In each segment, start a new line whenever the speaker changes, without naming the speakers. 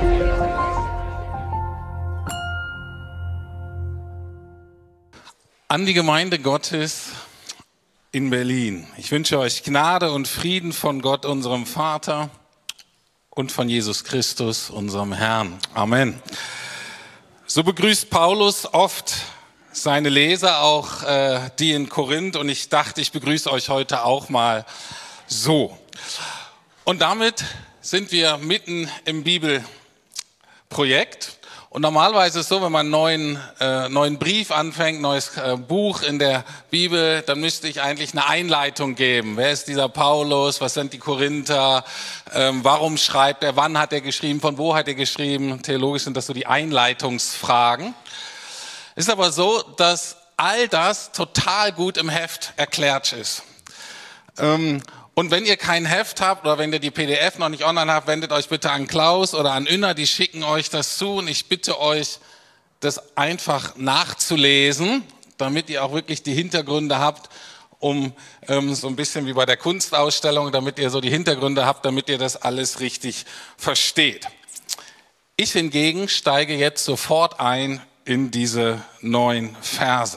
An die Gemeinde Gottes in Berlin. Ich wünsche euch Gnade und Frieden von Gott, unserem Vater, und von Jesus Christus, unserem Herrn. Amen. So begrüßt Paulus oft seine Leser, auch die in Korinth. Und ich dachte, ich begrüße euch heute auch mal so. Und damit sind wir mitten im Bibelprojekt. Und normalerweise ist es so, wenn man einen neuen Brief anfängt, neues Buch in der Bibel, dann müsste ich eigentlich eine Einleitung geben. Wer ist dieser Paulus? Was sind die Korinther? Warum schreibt er? Wann hat er geschrieben? Von wo hat er geschrieben? Theologisch sind das so die Einleitungsfragen. Ist aber so, dass all das total gut im Heft erklärt ist. Und wenn ihr kein Heft habt oder wenn ihr die PDF noch nicht online habt, wendet euch bitte an Klaus oder an Ünner, die schicken euch das zu und ich bitte euch, das einfach nachzulesen, damit ihr auch wirklich die Hintergründe habt, um so ein bisschen wie bei der Kunstausstellung, damit ihr so die Hintergründe habt, damit ihr das alles richtig versteht. Ich hingegen steige jetzt sofort ein in diese 9 Verse.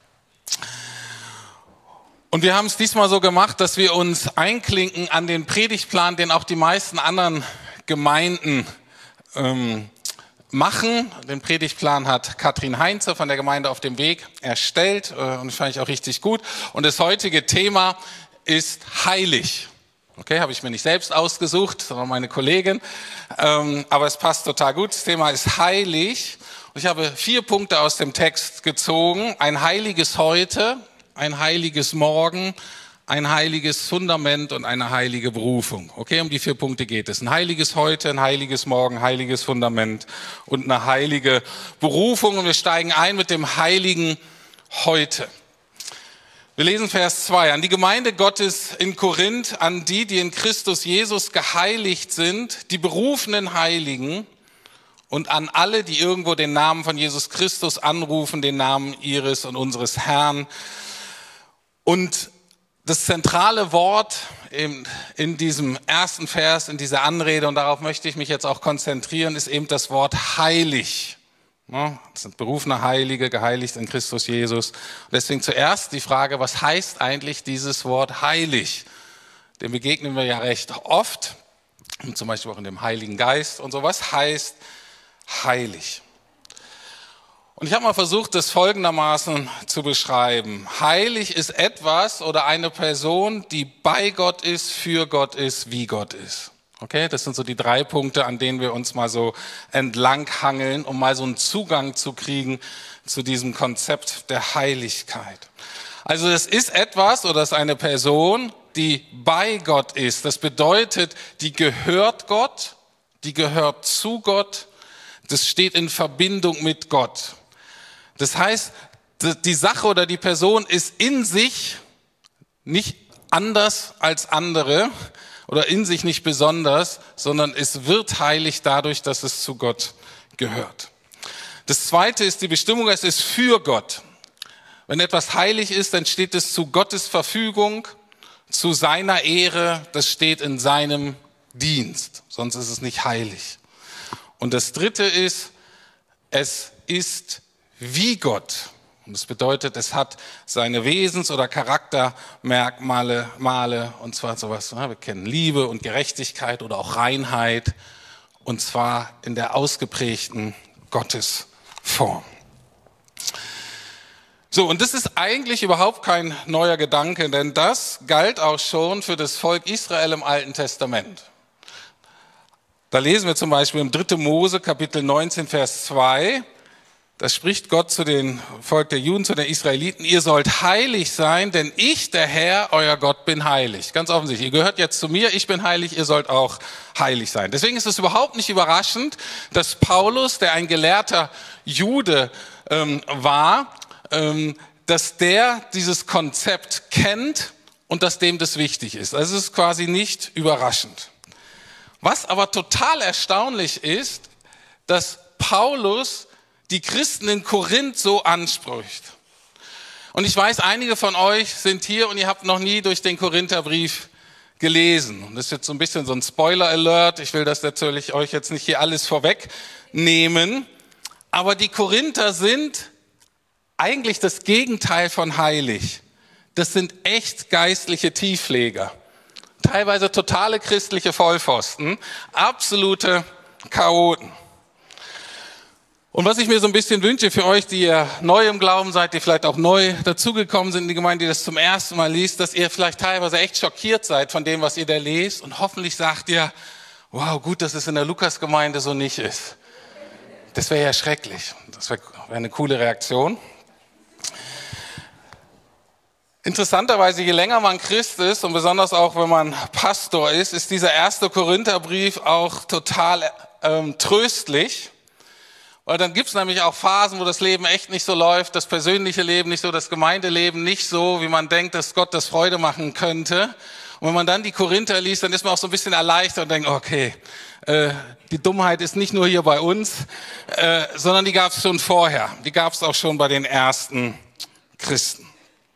Und wir haben es diesmal so gemacht, dass wir uns einklinken an den Predigtplan, den auch die meisten anderen Gemeinden machen. Den Predigtplan hat Katrin Heinze von der Gemeinde auf dem Weg erstellt und das fand ich auch richtig gut. Und das heutige Thema ist heilig. Okay, habe ich mir nicht selbst ausgesucht, sondern meine Kollegin. Aber es passt total gut. Das Thema ist heilig. Und ich habe 4 Punkte aus dem Text gezogen. Ein heiliges Heute, ein heiliges Morgen, ein heiliges Fundament und eine heilige Berufung. Okay, um die 4 Punkte geht es. Ein heiliges Heute, ein heiliges Morgen, heiliges Fundament und eine heilige Berufung. Und wir steigen ein mit dem heiligen Heute. Wir lesen Vers 2. An die Gemeinde Gottes in Korinth, an die, die in Christus Jesus geheiligt sind, die berufenen Heiligen, und an alle, die irgendwo den Namen von Jesus Christus anrufen, den Namen ihres und unseres Herrn. Und das zentrale Wort in diesem ersten Vers, in dieser Anrede, und darauf möchte ich mich jetzt auch konzentrieren, ist eben das Wort heilig. Das sind berufene Heilige, geheiligt in Christus Jesus. Und deswegen zuerst die Frage, was heißt eigentlich dieses Wort heilig? Dem begegnen wir ja recht oft, zum Beispiel auch in dem Heiligen Geist und so. Was heißt heilig? Und ich habe mal versucht, das folgendermaßen zu beschreiben. Heilig ist etwas oder eine Person, die bei Gott ist, für Gott ist, wie Gott ist. Okay, das sind so die 3 Punkte, an denen wir uns mal so entlanghangeln, um mal so einen Zugang zu kriegen zu diesem Konzept der Heiligkeit. Also es ist etwas oder es ist eine Person, die bei Gott ist. Das bedeutet, die gehört Gott, die gehört zu Gott, das steht in Verbindung mit Gott. Das heißt, die Sache oder die Person ist in sich nicht anders als andere oder in sich nicht besonders, sondern es wird heilig dadurch, dass es zu Gott gehört. Das Zweite ist die Bestimmung, es ist für Gott. Wenn etwas heilig ist, dann steht es zu Gottes Verfügung, zu seiner Ehre, das steht in seinem Dienst, sonst ist es nicht heilig. Und das Dritte ist, es ist wie Gott. Und das bedeutet, es hat seine Wesens- oder Charaktermerkmale, und zwar sowas, wir kennen Liebe und Gerechtigkeit oder auch Reinheit, und zwar in der ausgeprägten Gottesform. So, und das ist eigentlich überhaupt kein neuer Gedanke, denn das galt auch schon für das Volk Israel im Alten Testament. Da lesen wir zum Beispiel im 3. Mose, Kapitel 19, Vers 2, da spricht Gott zu dem Volk der Juden, zu den Israeliten, ihr sollt heilig sein, denn ich, der Herr, euer Gott, bin heilig. Ganz offensichtlich, ihr gehört jetzt zu mir, ich bin heilig, ihr sollt auch heilig sein. Deswegen ist es überhaupt nicht überraschend, dass Paulus, der ein gelehrter Jude war, dass der dieses Konzept kennt und dass dem das wichtig ist. Also es ist quasi nicht überraschend. Was aber total erstaunlich ist, dass Paulus die Christen in Korinth so anspricht. Und ich weiß, einige von euch sind hier und ihr habt noch nie durch den Korintherbrief gelesen. Und das ist jetzt so ein bisschen so ein Spoiler-Alert. Ich will das natürlich euch jetzt nicht hier alles vorwegnehmen. Aber die Korinther sind eigentlich das Gegenteil von heilig. Das sind echt geistliche Tiefleger. Teilweise totale christliche Vollpfosten. Absolute Chaoten. Und was ich mir so ein bisschen wünsche für euch, die ihr neu im Glauben seid, die vielleicht auch neu dazugekommen sind in die Gemeinde, die das zum ersten Mal liest, dass ihr vielleicht teilweise echt schockiert seid von dem, was ihr da lest. Und hoffentlich sagt ihr, wow, gut, dass es in der Lukas-Gemeinde so nicht ist. Das wäre ja schrecklich. Das wäre eine coole Reaktion. Interessanterweise, je länger man Christ ist und besonders auch, wenn man Pastor ist dieser 1. Korintherbrief auch total tröstlich. Weil dann gibt's nämlich auch Phasen, wo das Leben echt nicht so läuft, das persönliche Leben nicht so, das Gemeindeleben nicht so, wie man denkt, dass Gott das Freude machen könnte. Und wenn man dann die Korinther liest, dann ist man auch so ein bisschen erleichtert und denkt, okay, die Dummheit ist nicht nur hier bei uns, sondern die gab's schon vorher. Die gab's auch schon bei den ersten Christen.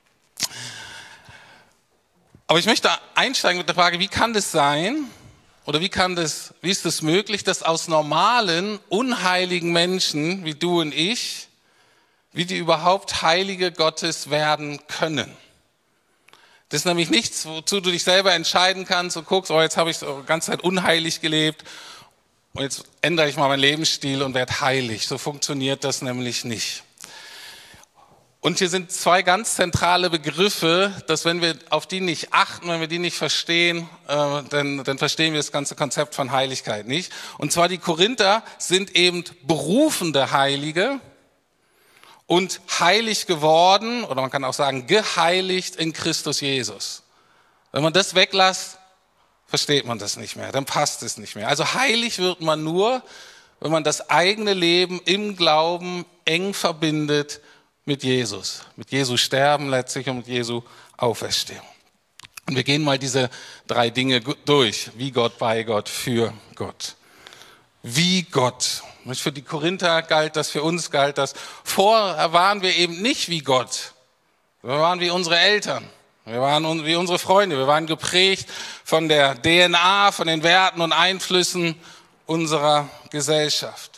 Aber ich möchte einsteigen mit der Frage, wie kann das sein? Oder wie ist es möglich, dass aus normalen, unheiligen Menschen wie du und ich, wie die überhaupt Heilige Gottes werden können? Das ist nämlich nichts, wozu du dich selber entscheiden kannst und guckst, oh, jetzt habe ich so die ganze Zeit unheilig gelebt und jetzt ändere ich mal meinen Lebensstil und werde heilig. So funktioniert das nämlich nicht. Und hier sind zwei ganz zentrale Begriffe, dass wenn wir auf die nicht achten, wenn wir die nicht verstehen, dann verstehen wir das ganze Konzept von Heiligkeit nicht. Und zwar die Korinther sind eben berufende Heilige und heilig geworden, oder man kann auch sagen geheiligt in Christus Jesus. Wenn man das weglässt, versteht man das nicht mehr, dann passt es nicht mehr. Also heilig wird man nur, wenn man das eigene Leben im Glauben eng verbindet mit Jesu Sterben letztlich und mit Jesu Auferstehung. Und wir gehen mal diese drei Dinge durch. Wie Gott, bei Gott, für Gott. Wie Gott. Für die Korinther galt das, für uns galt das. Vorher waren wir eben nicht wie Gott. Wir waren wie unsere Eltern. Wir waren wie unsere Freunde. Wir waren geprägt von der DNA, von den Werten und Einflüssen unserer Gesellschaft.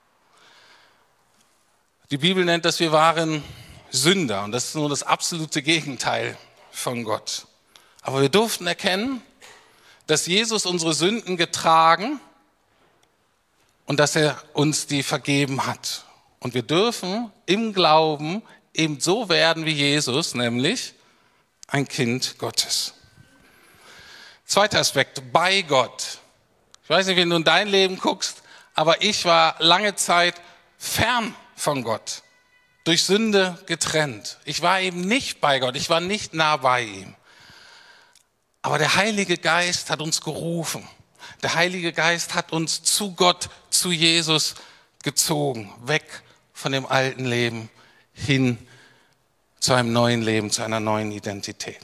Die Bibel nennt das, wir waren Sünder und das ist nur das absolute Gegenteil von Gott. Aber wir durften erkennen, dass Jesus unsere Sünden getragen und dass er uns die vergeben hat. Und wir dürfen im Glauben eben so werden wie Jesus, nämlich ein Kind Gottes. Zweiter Aspekt, bei Gott. Ich weiß nicht, wie du in dein Leben guckst, aber ich war lange Zeit fern von Gott, durch Sünde getrennt. Ich war eben nicht bei Gott, ich war nicht nah bei ihm. Aber der Heilige Geist hat uns gerufen. Der Heilige Geist hat uns zu Gott, zu Jesus gezogen, weg von dem alten Leben hin zu einem neuen Leben, zu einer neuen Identität.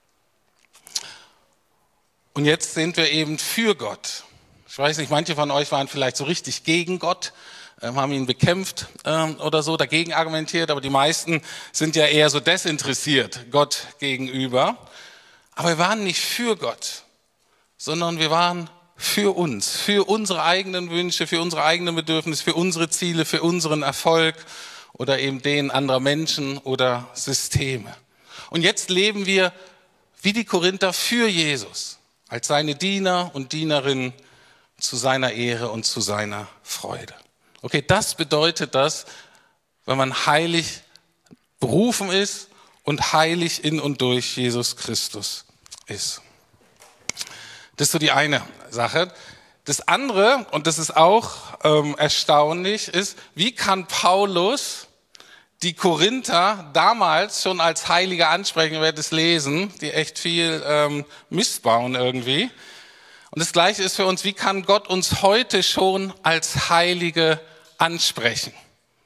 Und jetzt sind wir eben für Gott. Ich weiß nicht, manche von euch waren vielleicht so richtig gegen Gott, haben ihn bekämpft oder so, dagegen argumentiert, aber die meisten sind ja eher so desinteressiert Gott gegenüber. Aber wir waren nicht für Gott, sondern wir waren für uns, für unsere eigenen Wünsche, für unsere eigenen Bedürfnisse, für unsere Ziele, für unseren Erfolg oder eben den anderer Menschen oder Systeme. Und jetzt leben wir wie die Korinther für Jesus, als seine Diener und Dienerinnen zu seiner Ehre und zu seiner Freude. Okay, das bedeutet das, wenn man heilig berufen ist und heilig in und durch Jesus Christus ist. Das ist so die eine Sache. Das andere, und das ist auch erstaunlich, ist, wie kann Paulus die Korinther damals schon als Heilige ansprechen, ihr werdet es lesen, die echt viel Mist bauen irgendwie. Und das Gleiche ist für uns, wie kann Gott uns heute schon als Heilige ansprechen?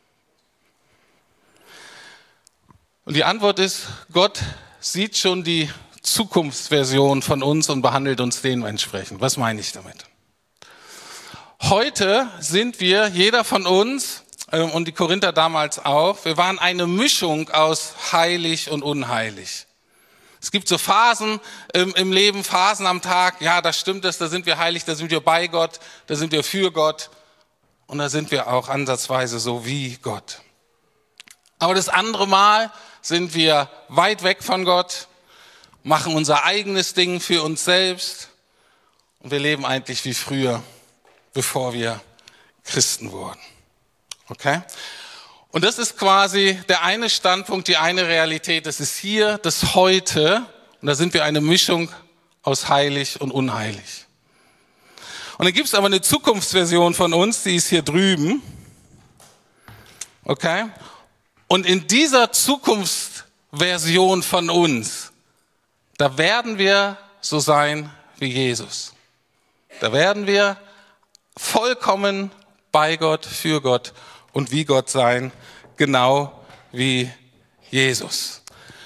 Und die Antwort ist, Gott sieht schon die Zukunftsversion von uns und behandelt uns dementsprechend. Was meine ich damit? Heute sind wir, jeder von uns und die Korinther damals auch, wir waren eine Mischung aus heilig und unheilig. Es gibt so Phasen im Leben, Phasen am Tag. Ja, da stimmt es, da sind wir heilig, da sind wir bei Gott, da sind wir für Gott. Und da sind wir auch ansatzweise so wie Gott. Aber das andere Mal sind wir weit weg von Gott, machen unser eigenes Ding für uns selbst. Und wir leben eigentlich wie früher, bevor wir Christen wurden. Okay? Und das ist quasi der eine Standpunkt, die eine Realität. Das ist hier, das Heute. Und da sind wir eine Mischung aus heilig und unheilig. Und dann gibt es aber eine Zukunftsversion von uns, die ist hier drüben. Okay? Und in dieser Zukunftsversion von uns, da werden wir so sein wie Jesus. Da werden wir vollkommen bei Gott, für Gott und wie Gott sein, genau wie Jesus.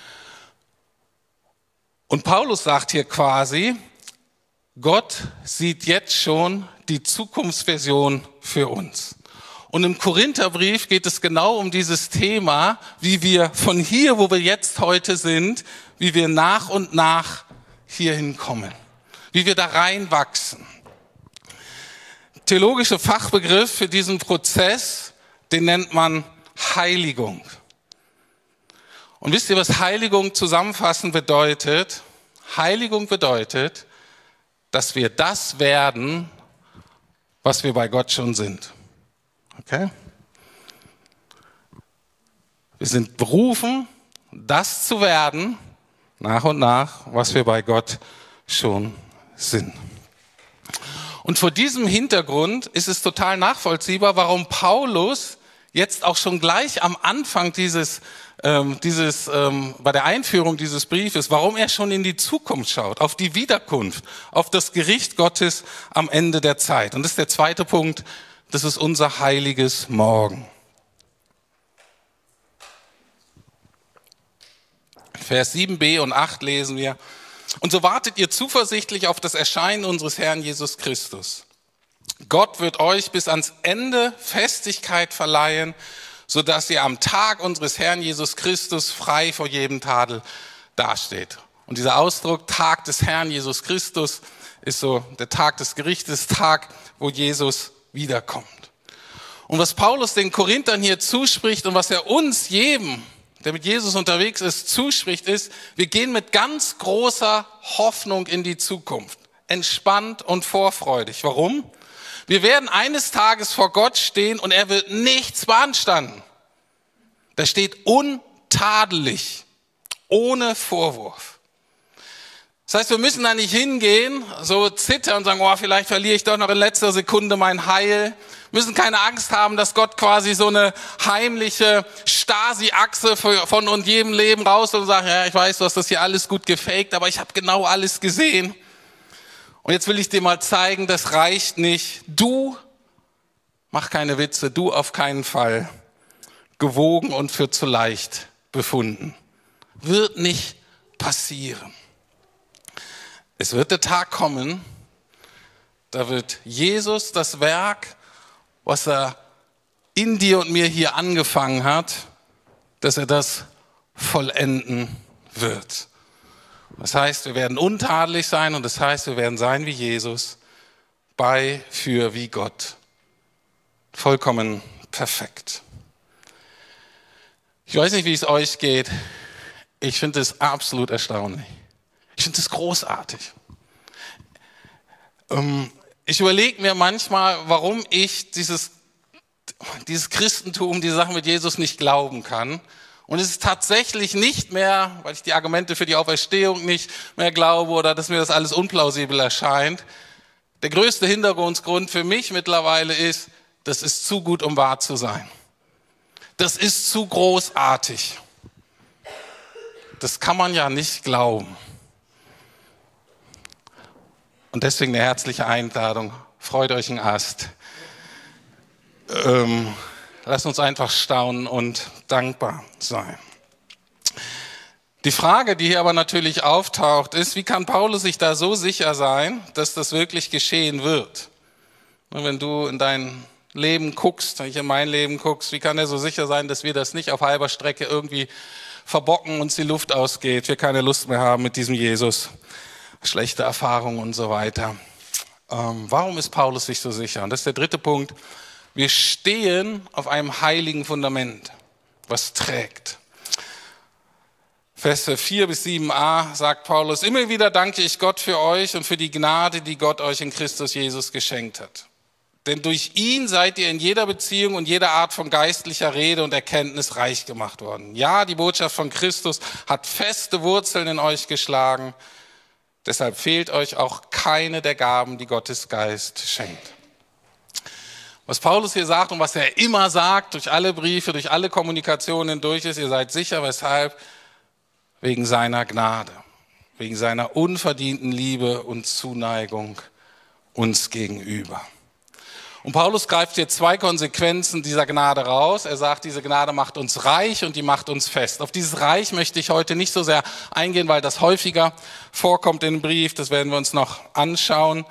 Und Paulus sagt hier quasi, Gott sieht jetzt schon die Zukunftsversion für uns. Und im Korintherbrief geht es genau um dieses Thema, wie wir von hier, wo wir jetzt heute sind, wie wir nach und nach hier hinkommen, wie wir da reinwachsen. Theologischer Fachbegriff für diesen Prozess, den nennt man Heiligung. Und wisst ihr, was Heiligung zusammenfassend bedeutet? Heiligung bedeutet, dass wir das werden, was wir bei Gott schon sind. Okay? Wir sind berufen, das zu werden, nach und nach, was wir bei Gott schon sind. Und vor diesem Hintergrund ist es total nachvollziehbar, warum Paulus jetzt auch schon gleich am Anfang bei der Einführung dieses Briefes, warum er schon in die Zukunft schaut, auf die Wiederkunft, auf das Gericht Gottes am Ende der Zeit. Und das ist der zweite Punkt, das ist unser heiliges Morgen. Vers 7b und 8 lesen wir: Und so wartet ihr zuversichtlich auf das Erscheinen unseres Herrn Jesus Christus. Gott wird euch bis ans Ende Festigkeit verleihen, sodass ihr am Tag unseres Herrn Jesus Christus frei vor jedem Tadel dasteht. Und dieser Ausdruck, Tag des Herrn Jesus Christus, ist so der Tag des Gerichtes, Tag, wo Jesus wiederkommt. Und was Paulus den Korinthern hier zuspricht und was er uns jedem, der mit Jesus unterwegs ist, zuspricht, ist, wir gehen mit ganz großer Hoffnung in die Zukunft. Entspannt und vorfreudig. Warum? Wir werden eines Tages vor Gott stehen und er wird nichts beanstanden. Da steht untadelig, ohne Vorwurf. Das heißt, wir müssen da nicht hingehen, so zittern und sagen, oh, vielleicht verliere ich doch noch in letzter Sekunde mein Heil. Wir müssen keine Angst haben, dass Gott quasi so eine heimliche Stasi-Achse von und jedem Leben raus und sagt, ja, ich weiß, du hast das hier alles gut gefaked, aber ich habe genau alles gesehen. Und jetzt will ich dir mal zeigen, das reicht nicht. Du, mach keine Witze, du auf keinen Fall. Gewogen und für zu leicht befunden. Wird nicht passieren. Es wird der Tag kommen, da wird Jesus das Werk, was er in dir und mir hier angefangen hat, dass er das vollenden wird. Das heißt, wir werden untadelig sein und das heißt, wir werden sein wie Jesus, bei, für, wie Gott. Vollkommen perfekt. Ich weiß nicht, wie es euch geht. Ich finde es absolut erstaunlich. Ich finde es großartig. Ich überlege mir manchmal, warum ich dieses Christentum, diese Sachen mit Jesus nicht glauben kann. Und es ist tatsächlich nicht mehr, weil ich die Argumente für die Auferstehung nicht mehr glaube oder dass mir das alles unplausibel erscheint. Der größte Hintergrund für mich mittlerweile ist, das ist zu gut, um wahr zu sein. Das ist zu großartig. Das kann man ja nicht glauben. Und deswegen eine herzliche Einladung. Freut euch ein Ast. Lasst uns einfach staunen und dankbar sein. Die Frage, die hier aber natürlich auftaucht, ist, wie kann Paulus sich da so sicher sein, dass das wirklich geschehen wird? Und wenn du in dein Leben guckst, wenn ich in mein Leben guckst, wie kann er so sicher sein, dass wir das nicht auf halber Strecke irgendwie verbocken, uns die Luft ausgeht, wir keine Lust mehr haben mit diesem Jesus, schlechte Erfahrungen und so weiter. Warum ist Paulus sich so sicher? Und das ist der dritte Punkt. Wir stehen auf einem heiligen Fundament, was trägt. Verse 4 bis 7a sagt Paulus, immer wieder danke ich Gott für euch und für die Gnade, die Gott euch in Christus Jesus geschenkt hat. Denn durch ihn seid ihr in jeder Beziehung und jeder Art von geistlicher Rede und Erkenntnis reich gemacht worden. Ja, die Botschaft von Christus hat feste Wurzeln in euch geschlagen. Deshalb fehlt euch auch keine der Gaben, die Gottes Geist schenkt. Was Paulus hier sagt und was er immer sagt, durch alle Briefe, durch alle Kommunikationen hindurch ist, ihr seid sicher, weshalb? Wegen seiner Gnade, wegen seiner unverdienten Liebe und Zuneigung uns gegenüber. Und Paulus greift hier zwei Konsequenzen dieser Gnade raus. Er sagt, diese Gnade macht uns reich und die macht uns fest. Auf dieses Reich möchte ich heute nicht so sehr eingehen, weil das häufiger vorkommt in dem Brief. Das werden wir uns noch anschauen.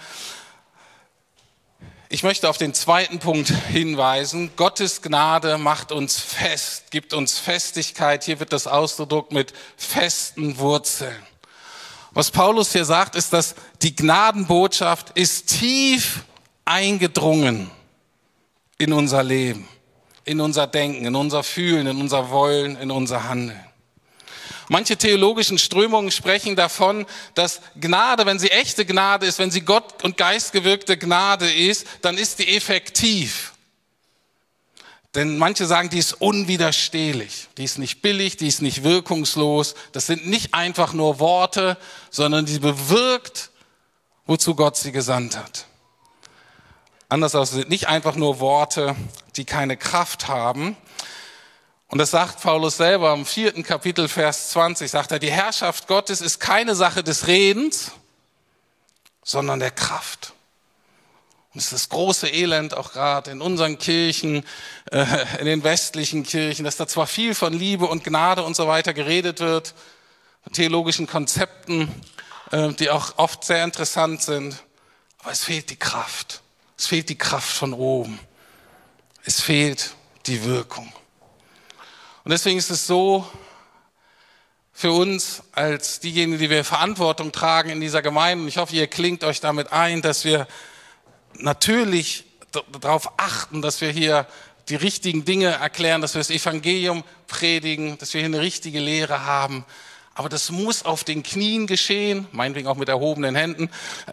Ich möchte auf den zweiten Punkt hinweisen. Gottes Gnade macht uns fest, gibt uns Festigkeit. Hier wird das ausgedrückt mit festen Wurzeln. Was Paulus hier sagt, ist, dass die Gnadenbotschaft ist tief eingedrungen in unser Leben, in unser Denken, in unser Fühlen, in unser Wollen, in unser Handeln. Manche theologischen Strömungen sprechen davon, dass Gnade, wenn sie echte Gnade ist, wenn sie Gott und Geist gewirkte Gnade ist, dann ist die effektiv. Denn manche sagen, die ist unwiderstehlich, die ist nicht billig, die ist nicht wirkungslos. Das sind nicht einfach nur Worte, sondern die bewirkt, wozu Gott sie gesandt hat. Anders aus sind nicht einfach nur Worte, die keine Kraft haben. Und das sagt Paulus selber im 4. Kapitel, Vers 20, sagt er, die Herrschaft Gottes ist keine Sache des Redens, sondern der Kraft. Und es ist das große Elend, auch gerade in unseren Kirchen, in den westlichen Kirchen, dass da zwar viel von Liebe und Gnade und so weiter geredet wird, von theologischen Konzepten, die auch oft sehr interessant sind, aber es fehlt die Kraft. Es fehlt die Kraft von oben. Es fehlt die Wirkung. Und deswegen ist es so, für uns als diejenigen, die wir Verantwortung tragen in dieser Gemeinde, und ich hoffe, ihr klingt euch damit ein, dass wir natürlich darauf achten, dass wir hier die richtigen Dinge erklären, dass wir das Evangelium predigen, dass wir hier eine richtige Lehre haben. Aber das muss auf den Knien geschehen, meinetwegen auch mit erhobenen Händen,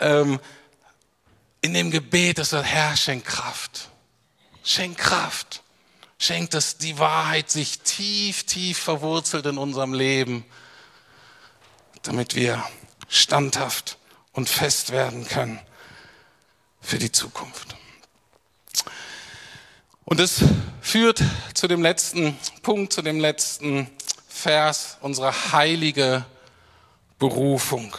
in dem Gebet, dass der Herr schenkt Kraft. Schenkt Kraft. Schenkt, dass die Wahrheit sich tief, tief verwurzelt in unserem Leben, damit wir standhaft und fest werden können für die Zukunft. Und es führt zu dem letzten Punkt, zu dem letzten Vers, unsere heilige Berufung.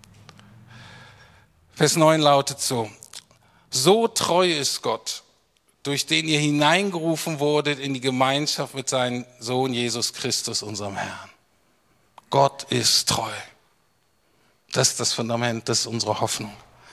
Vers 9 lautet so: So treu ist Gott, durch den ihr hineingerufen wurdet in die Gemeinschaft mit seinem Sohn Jesus Christus, unserem Herrn. Gott ist treu. Das ist das Fundament, das ist unsere Hoffnung.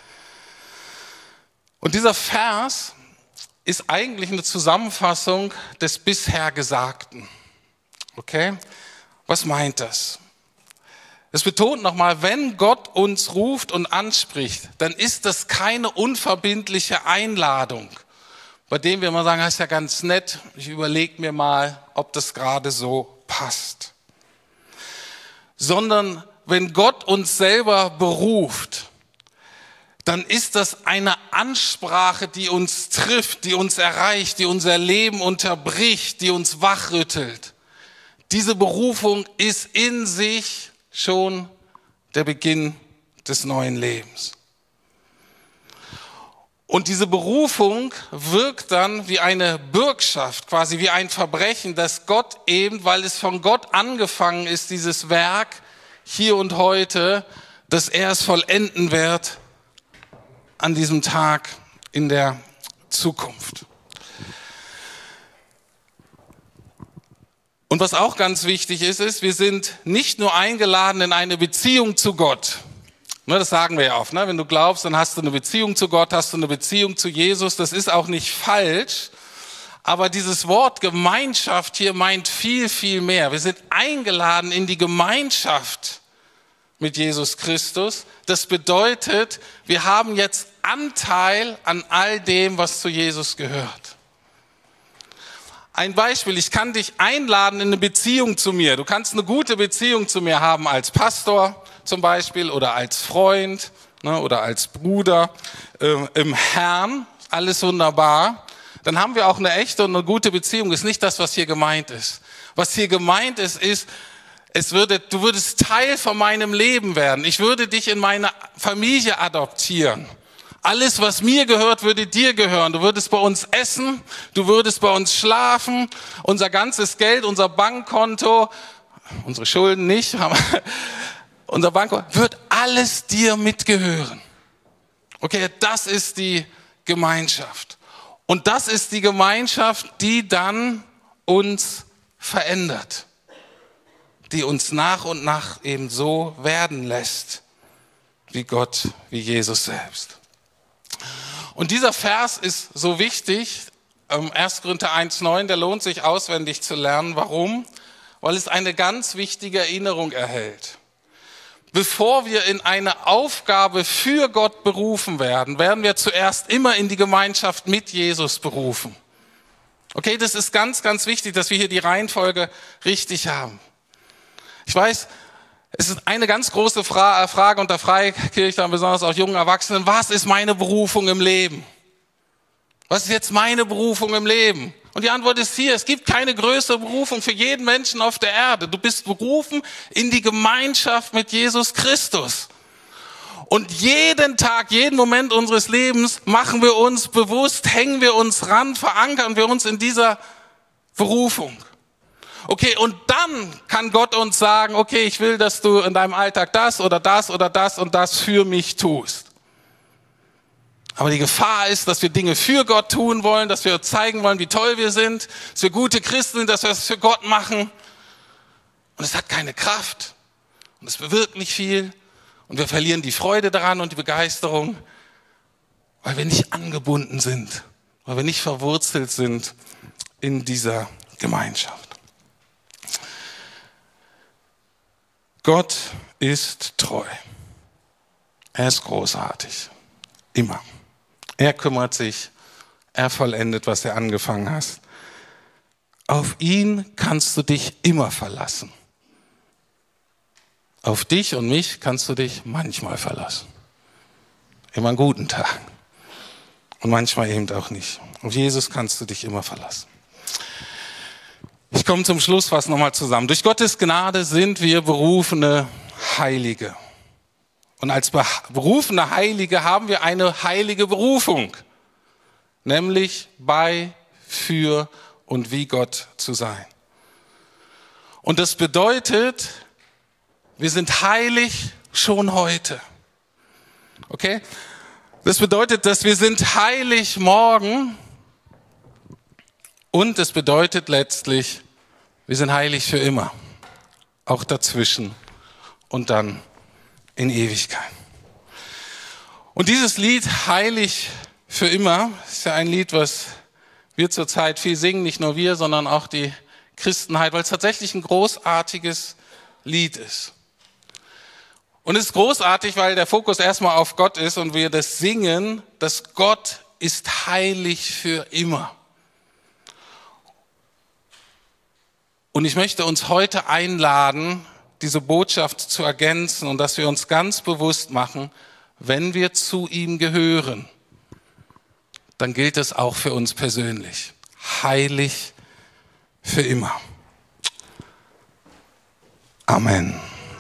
Und dieser Vers ist eigentlich eine Zusammenfassung des bisher Gesagten. Okay? Was meint das? Es betont nochmal, wenn Gott uns ruft und anspricht, dann ist das keine unverbindliche Einladung, bei dem wir mal sagen, das ist ja ganz nett, ich überlege mir mal, ob das gerade so passt. Sondern wenn Gott uns selber beruft, dann ist das eine Ansprache, die uns trifft, die uns erreicht, die unser Leben unterbricht, die uns wachrüttelt. Diese Berufung ist in sich schon der Beginn des neuen Lebens. Und diese Berufung wirkt dann wie eine Bürgschaft, quasi wie ein Verbrechen, dass Gott eben, weil es von Gott angefangen ist, dieses Werk hier und heute, dass er es vollenden wird an diesem Tag in der Zukunft. Und was auch ganz wichtig ist, wir sind nicht nur eingeladen in eine Beziehung zu Gott. Das sagen wir ja oft. Wenn du glaubst, dann hast du eine Beziehung zu Gott, hast du eine Beziehung zu Jesus. Das ist auch nicht falsch. Aber dieses Wort Gemeinschaft hier meint viel, viel mehr. Wir sind eingeladen in die Gemeinschaft mit Jesus Christus. Das bedeutet, wir haben jetzt Anteil an all dem, was zu Jesus gehört. Ein Beispiel, ich kann dich einladen in eine Beziehung zu mir. Du kannst eine gute Beziehung zu mir haben als Pastor zum Beispiel oder als Freund, ne, oder als Bruder im Herrn. Alles wunderbar. Dann haben wir auch eine echte und eine gute Beziehung. Das ist nicht das, was hier gemeint ist. Was hier gemeint ist, du würdest Teil von meinem Leben werden. Ich würde dich in meine Familie adoptieren. Alles, was mir gehört, würde dir gehören. Du würdest bei uns essen, du würdest bei uns schlafen. Unser ganzes Geld, unser Bankkonto, unsere Schulden nicht, aber unser Bankkonto wird alles dir mitgehören. Okay, das ist die Gemeinschaft. Und das ist die Gemeinschaft, die dann uns verändert, die uns nach und nach eben so werden lässt, wie Gott, wie Jesus selbst. Und dieser Vers ist so wichtig, 1. Korinther 1,9, der lohnt sich auswendig zu lernen. Warum? Weil es eine ganz wichtige Erinnerung erhält. Bevor wir in eine Aufgabe für Gott berufen werden, werden wir zuerst immer in die Gemeinschaft mit Jesus berufen. Okay, das ist ganz, ganz wichtig, dass wir hier die Reihenfolge richtig haben. Ich weiß, es ist eine ganz große Frage unter Freikirchlern, besonders auch jungen Erwachsenen. Was ist meine Berufung im Leben? Was ist jetzt meine Berufung im Leben? Und die Antwort ist hier, es gibt keine größere Berufung für jeden Menschen auf der Erde. Du bist berufen in die Gemeinschaft mit Jesus Christus. Und jeden Tag, jeden Moment unseres Lebens machen wir uns bewusst, hängen wir uns ran, verankern wir uns in dieser Berufung. Okay, und dann kann Gott uns sagen, okay, ich will, dass du in deinem Alltag das oder das oder das und das für mich tust. Aber die Gefahr ist, dass wir Dinge für Gott tun wollen, dass wir zeigen wollen, wie toll wir sind, dass wir gute Christen sind, dass wir es für Gott machen. Und es hat keine Kraft und es bewirkt nicht viel und wir verlieren die Freude daran und die Begeisterung, weil wir nicht angebunden sind, weil wir nicht verwurzelt sind in dieser Gemeinschaft. Gott ist treu. Er ist großartig. Immer. Er kümmert sich. Er vollendet, was er angefangen hat. Auf ihn kannst du dich immer verlassen. Auf dich und mich kannst du dich manchmal verlassen. Immer an guten Tagen. Und manchmal eben auch nicht. Auf Jesus kannst du dich immer verlassen. Ich komme zum Schluss, fasse nochmal zusammen. Durch Gottes Gnade sind wir berufene Heilige. Und als berufene Heilige haben wir eine heilige Berufung. Nämlich bei, für und wie Gott zu sein. Und das bedeutet, wir sind heilig schon heute. Okay? Das bedeutet, dass wir sind heilig morgen. Und es bedeutet letztlich, wir sind heilig für immer. Auch dazwischen und dann in Ewigkeit. Und dieses Lied, Heilig für immer, ist ja ein Lied, was wir zurzeit viel singen, nicht nur wir, sondern auch die Christenheit, weil es tatsächlich ein großartiges Lied ist. Und es ist großartig, weil der Fokus erstmal auf Gott ist und wir das singen, dass Gott ist heilig für immer. Und ich möchte uns heute einladen, diese Botschaft zu ergänzen und dass wir uns ganz bewusst machen, wenn wir zu ihm gehören, dann gilt es auch für uns persönlich. Heilig für immer. Amen.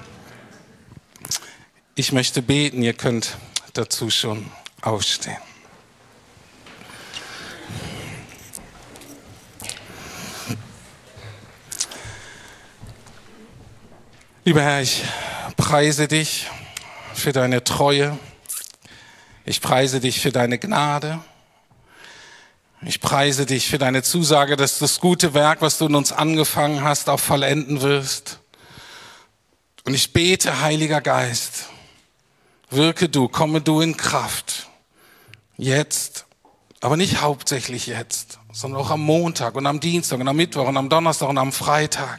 Ich möchte beten, ihr könnt dazu schon aufstehen. Lieber Herr, ich preise dich für deine Treue. Ich preise dich für deine Gnade. Ich preise dich für deine Zusage, dass das gute Werk, was du in uns angefangen hast, auch vollenden wirst. Und ich bete, Heiliger Geist, wirke du, komme du in Kraft. Jetzt Aber nicht hauptsächlich jetzt, sondern auch am Montag und am Dienstag und am Mittwoch und am Donnerstag und am Freitag.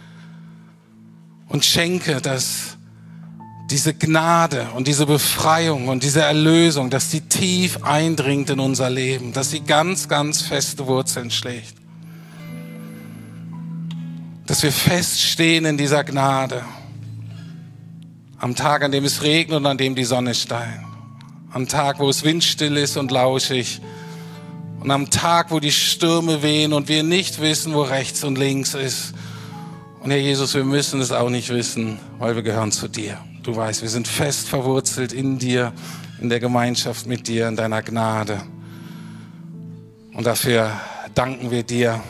Und schenke, dass diese Gnade und diese Befreiung und diese Erlösung, dass die tief eindringt in unser Leben, dass sie ganz, ganz feste Wurzeln schlägt. Dass wir feststehen in dieser Gnade. Am Tag, an dem es regnet und an dem die Sonne scheint. Am Tag, wo es windstill ist und lauschig. Und am Tag, wo die Stürme wehen und wir nicht wissen, wo rechts und links ist. Und Herr Jesus, wir müssen es auch nicht wissen, weil wir gehören zu dir. Du weißt, wir sind fest verwurzelt in dir, in der Gemeinschaft mit dir, in deiner Gnade. Und dafür danken wir dir.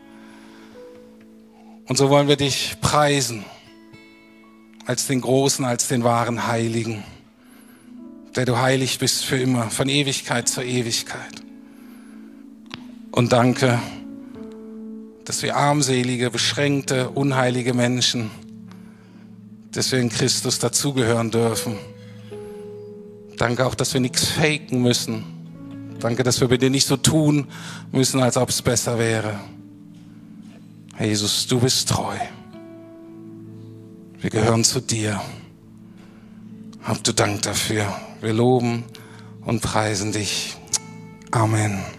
Und so wollen wir dich preisen, als den Großen, als den wahren Heiligen, der du heilig bist für immer, von Ewigkeit zu Ewigkeit. Und danke, dass wir armselige, beschränkte, unheilige Menschen, dass wir in Christus dazugehören dürfen. Danke auch, dass wir nichts faken müssen. Danke, dass wir bei dir nicht so tun müssen, als ob es besser wäre. Herr Jesus, du bist treu. Wir gehören zu dir. Hab du Dank dafür. Wir loben und preisen dich. Amen.